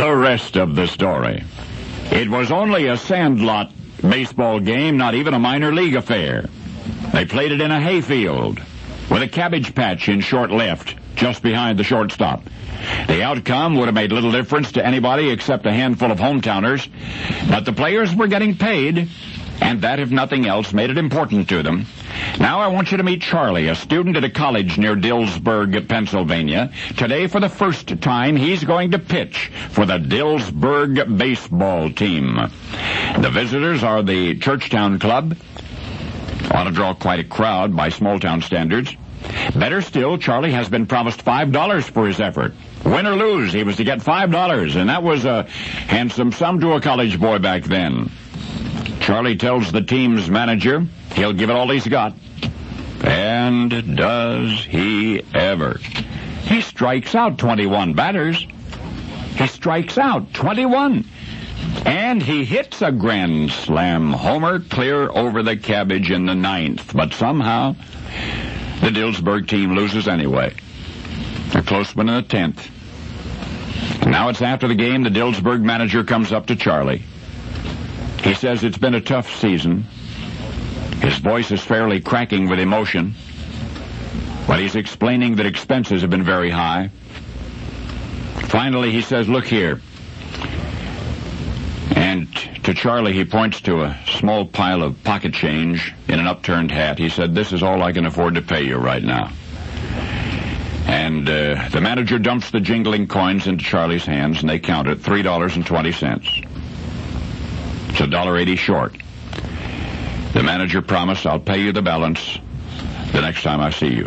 The rest of the story. It was only a sandlot baseball game, not even a minor league affair. They played it in a hayfield with a cabbage patch in short left, just behind the shortstop. The outcome would have made little difference to anybody except a handful of hometowners, but the players were getting paid, and that, if nothing else, made it important to them. Now I want you to meet Charlie, a student at a college near Dillsburg, Pennsylvania. Today, for the first time, he's going to pitch for the Dillsburg baseball team. The visitors are the Churchtown Club. Ought to draw quite a crowd by small-town standards. Better still, Charlie has been promised $5 for his effort. Win or lose, he was to get $5, and that was a handsome sum to a college boy back then. Charlie tells the team's manager he'll give it all he's got. And does he ever? He strikes out 21 batters. He strikes out 21. And he hits a grand slam homer clear over the cabbage in the ninth. But somehow, the Dillsburg team loses anyway. A close one in the 10th. Now it's after the game. The Dillsburg manager comes up to Charlie. He says it's been a tough season. His voice is fairly cracking with emotion. But he's explaining that expenses have been very high. Finally, he says, look here. And to Charlie, he points to a small pile of pocket change in an upturned hat. He said, this is all I can afford to pay you right now. And the manager dumps the jingling coins into Charlie's hands, and they count it, $3.20. It's $1.80 short. The manager promised, I'll pay you the balance the next time I see you.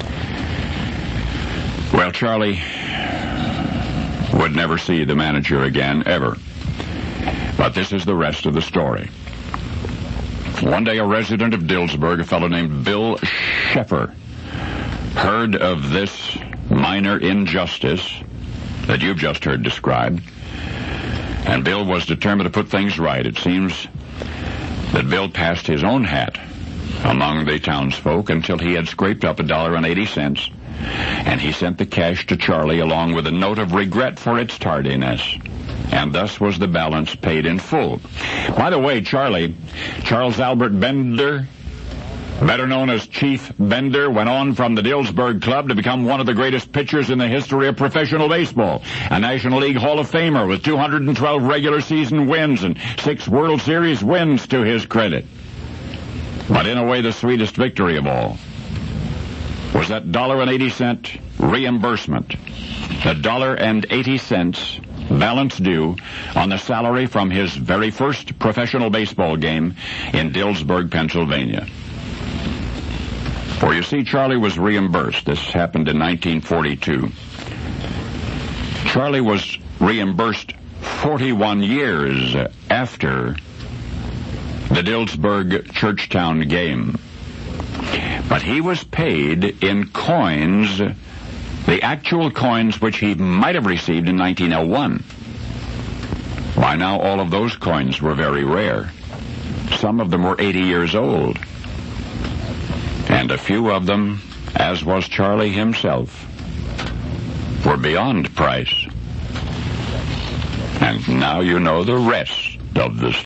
Well, Charlie would never see the manager again, ever. But this is the rest of the story. One day, a resident of Dillsburg, a fellow named Bill Sheffer, heard of this minor injustice that you've just heard described, and Bill was determined to put things right. It seems that Bill passed his own hat among the townsfolk until he had scraped up $1.80, and he sent the cash to Charlie along with a note of regret for its tardiness. And thus was the balance paid in full. By the way, Charles Albert Bender, better known as Chief Bender, went on from the Dillsburg Club to become one of the greatest pitchers in the history of professional baseball. A National League Hall of Famer with 212 regular season wins and 6 World Series wins to his credit. But in a way, the sweetest victory of all was that $1.80 reimbursement. The $1.80 balance due on the salary from his very first professional baseball game in Dillsburg, Pennsylvania. For you see, Charlie was reimbursed. This happened in 1942. Charlie was reimbursed 41 years after the Dillsburg Churchtown game. But he was paid in coins, the actual coins which he might have received in 1901. By now, all of those coins were very rare. Some of them were 80 years old. And a few of them, as was Charlie himself, were beyond price. And now you know the rest of the story.